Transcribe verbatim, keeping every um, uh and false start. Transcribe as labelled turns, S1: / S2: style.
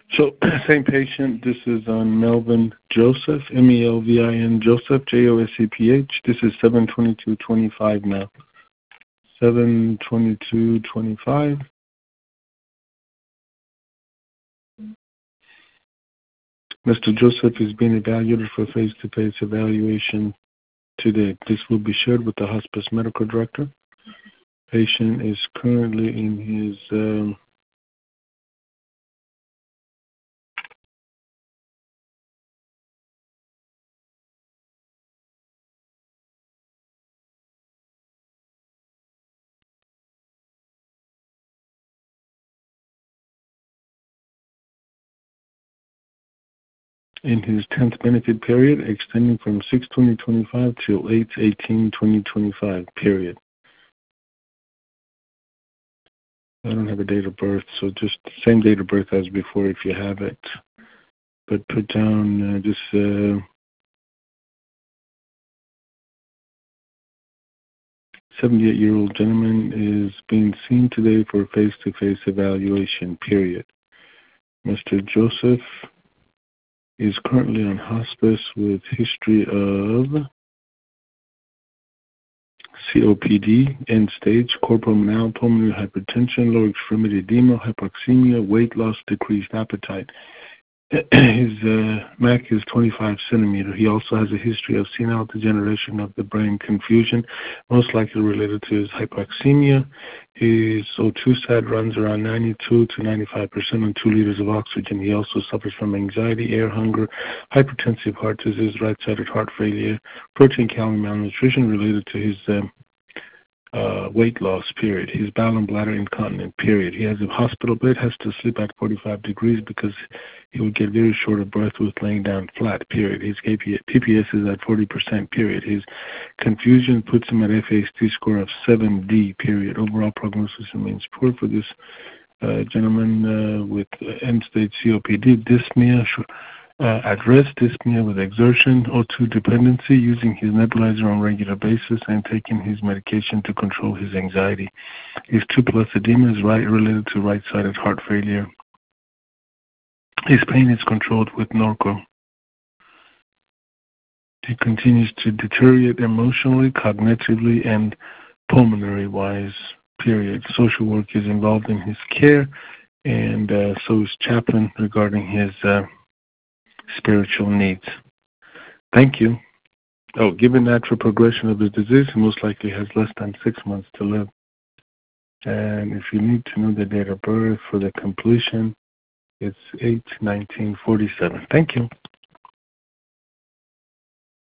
S1: So, same patient. This is on Melvin Joseph, M E L V I N Joseph, J O S E P H. This is seven twenty-two twenty-five now. seven twenty-two twenty-five. Mister Joseph is being evaluated for face-to-face evaluation today. This will be shared with the hospice medical director. Patient is currently in his um, in his tenth benefit period, extending from six twenty twenty-five till eight eighteen twenty twenty-five, period. I don't have a date of birth, so just the same date of birth as before if you have it. But put down uh, this uh, seventy-eight-year-old gentleman is being seen today for face-to-face evaluation, period. Mister Joseph is currently on hospice with history of C O P D, end-stage, corpulmonal pulmonary hypertension, lower extremity edema, hypoxemia, weight loss, decreased appetite. His uh, M A C is twenty-five centimeter. He also has a history of senile degeneration of the brain, confusion, most likely related to his hypoxemia. His O two sat runs around ninety-two to ninety-five percent on two liters of oxygen. He also suffers from anxiety, air hunger, hypertensive heart disease, right-sided heart failure, protein calorie malnutrition related to his um, Uh, weight loss, period. He's bowel and bladder incontinent, period. He has a hospital bed, has to sleep at forty-five degrees because he would get very short of breath with laying down flat, period. His P P S is at forty percent, period. His confusion puts him at F A S T score of seven D, period. Overall prognosis remains poor for this uh, gentleman uh, with end-stage C O P D, dyspnea, Uh, at rest, dyspnea with exertion, O two dependency, using his nebulizer on a regular basis, and taking his medication to control his anxiety. His two plus edema is right, related to right-sided heart failure. His pain is controlled with Norco. He continues to deteriorate emotionally, cognitively, and pulmonary-wise, period. Social work is involved in his care, and uh, so is chaplain regarding his uh, spiritual needs. Thank you. Oh, given natural progression of his disease, he most likely has less than six months to live. And if you need to know the date of birth for the completion, it's eight nineteen forty-seven. Thank you.